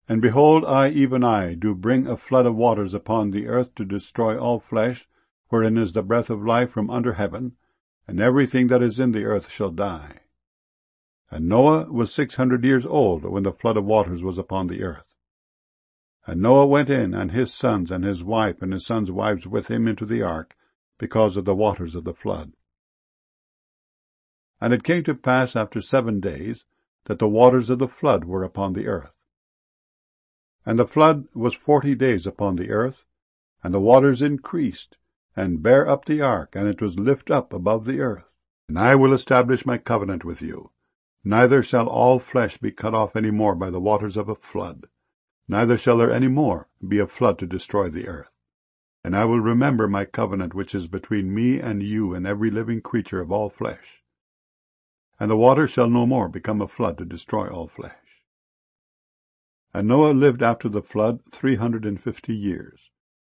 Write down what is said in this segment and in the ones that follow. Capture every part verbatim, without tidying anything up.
And behold, I, even I, do bring a flood of waters upon the earth to destroy all flesh, wherein is the breath of life from under heaven, and everything that is in the earth shall die. And Noah was six hundred years old when the flood of waters was upon the earth. And Noah went in, and his sons, and his wife, and his sons' wives with him into the ark, because of the waters of the flood. And it came to pass after seven days, that the waters of the flood were upon the earth. And the flood was forty days upon the earth, and the waters increased, and bare up the ark, and it was lift up above the earth. And I will establish my covenant with you. Neither shall all flesh be cut off any more by the waters of a flood, neither shall there any more be a flood to destroy the earth. And I will remember my covenant which is between me and you and every living creature of all flesh. And the water shall no more become a flood to destroy all flesh. And Noah lived after the flood three hundred and fifty years.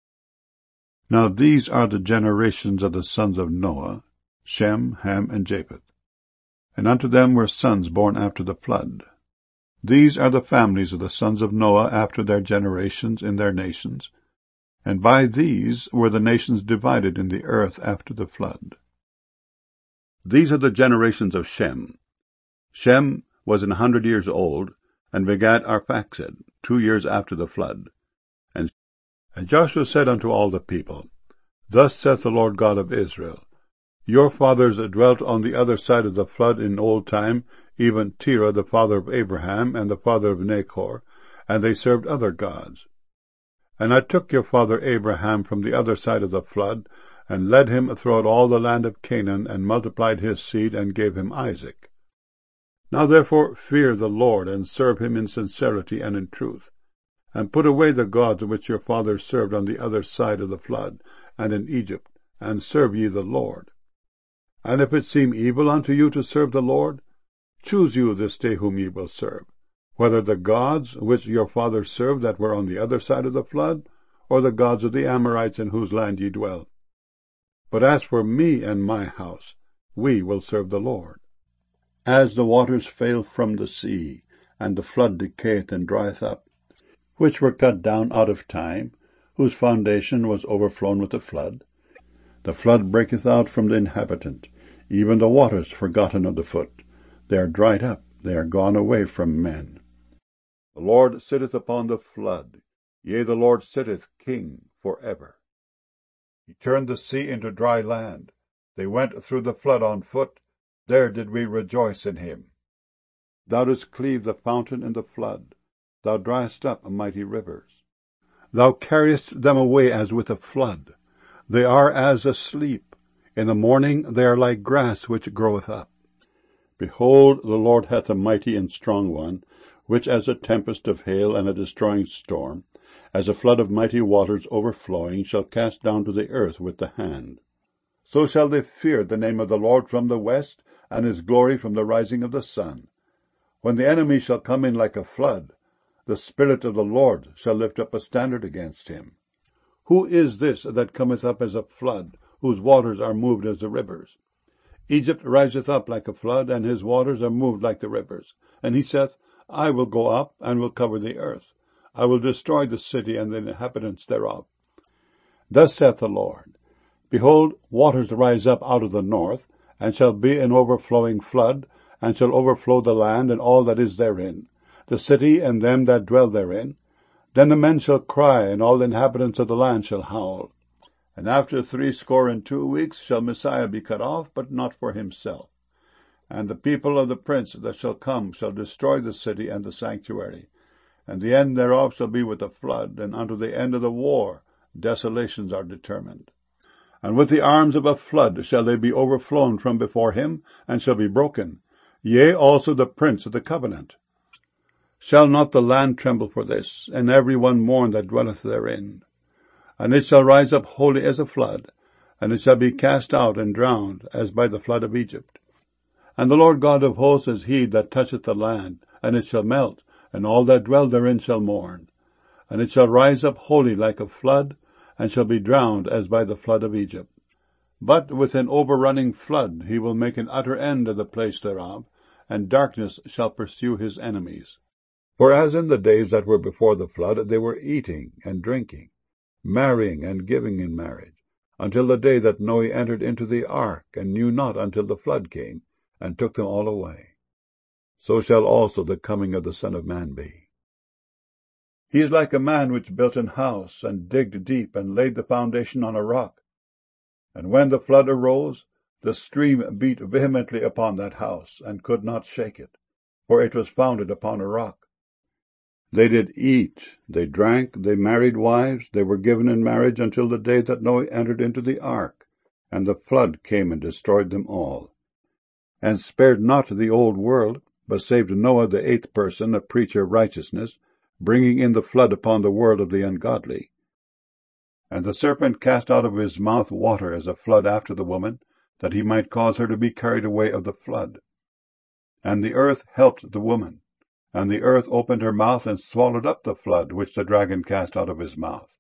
Now these are the generations of the sons of Noah, Shem, Ham, and Japheth. And unto them were sons born after the flood. These are the families of the sons of Noah after their generations in their nations, and by these were the nations divided in the earth after the flood. These are the generations of Shem. Shem was an hundred years old, and begat Arphaxad, two years after the flood. And, and Joshua said unto all the people, Thus saith the Lord God of Israel, Your fathers dwelt on the other side of the flood in old time, even Terah the father of Abraham, and the father of Nachor, and they served other gods. And I took your father Abraham from the other side of the flood, and led him throughout all the land of Canaan, and multiplied his seed, and gave him Isaac. Now therefore fear the Lord, and serve him in sincerity and in truth, and put away the gods which your fathers served on the other side of the flood, and in Egypt, and serve ye the Lord. And if it seem evil unto you to serve the Lord, choose you this day whom ye will serve, whether the gods which your fathers served that were on the other side of the flood, or the gods of the Amorites in whose land ye dwell. But as for me and my house, we will serve the Lord. As the waters fail from the sea, and the flood decayeth and drieth up, which were cut down out of time, whose foundation was overflown with the flood, the flood breaketh out from the inhabitant, even the waters forgotten of the foot. They are dried up, they are gone away from men. The Lord sitteth upon the flood, yea, the Lord sitteth king for ever. He turned the sea into dry land. They went through the flood on foot. There did we rejoice in him. Thou didst cleave the fountain in the flood. Thou driest up mighty rivers. Thou carriest them away as with a flood. They are as asleep. In the morning they are like grass which groweth up. Behold, the Lord hath a mighty and strong one, which as a tempest of hail and a destroying storm, as a flood of mighty waters overflowing, shall cast down to the earth with the hand. So shall they fear the name of the Lord from the west, and his glory from the rising of the sun. When the enemy shall come in like a flood, the Spirit of the Lord shall lift up a standard against him. Who is this that cometh up as a flood, whose waters are moved as the rivers? Egypt riseth up like a flood, and his waters are moved like the rivers. And he saith, I will go up, and will cover the earth. I will destroy the city and the inhabitants thereof. Thus saith the Lord, Behold, waters rise up out of the north, and shall be an overflowing flood, and shall overflow the land and all that is therein, the city and them that dwell therein. Then the men shall cry, and all the inhabitants of the land shall howl. And after threescore and two weeks shall Messiah be cut off, but not for himself. And the people of the prince that shall come shall destroy the city and the sanctuary. And the end thereof shall be with a flood, and unto the end of the war desolations are determined. And with the arms of a flood shall they be overflown from before him, and shall be broken, yea, also the prince of the covenant. Shall not the land tremble for this, and every one mourn that dwelleth therein? And it shall rise up wholly as a flood, and it shall be cast out and drowned, as by the flood of Egypt. And the Lord God of hosts is he that toucheth the land, and it shall melt, and all that dwell therein shall mourn. And it shall rise up wholly like a flood, and shall be drowned as by the flood of Egypt. But with an overrunning flood he will make an utter end of the place thereof, and darkness shall pursue his enemies. For as in the days that were before the flood, they were eating and drinking, marrying and giving in marriage, until the day that Noe entered into the ark, and knew not until the flood came, and took them all away. So shall also the coming of the Son of Man be. He is like a man which built an house, and digged deep, and laid the foundation on a rock. And when the flood arose, the stream beat vehemently upon that house, and could not shake it, for it was founded upon a rock. They did eat, they drank, they married wives, they were given in marriage until the day that Noe entered into the ark, and the flood came and destroyed them all, and spared not the old world, but saved Noah the eighth person, a preacher of righteousness, bringing in the flood upon the world of the ungodly. And the serpent cast out of his mouth water as a flood after the woman, that he might cause her to be carried away of the flood. And the earth helped the woman, and the earth opened her mouth and swallowed up the flood which the dragon cast out of his mouth.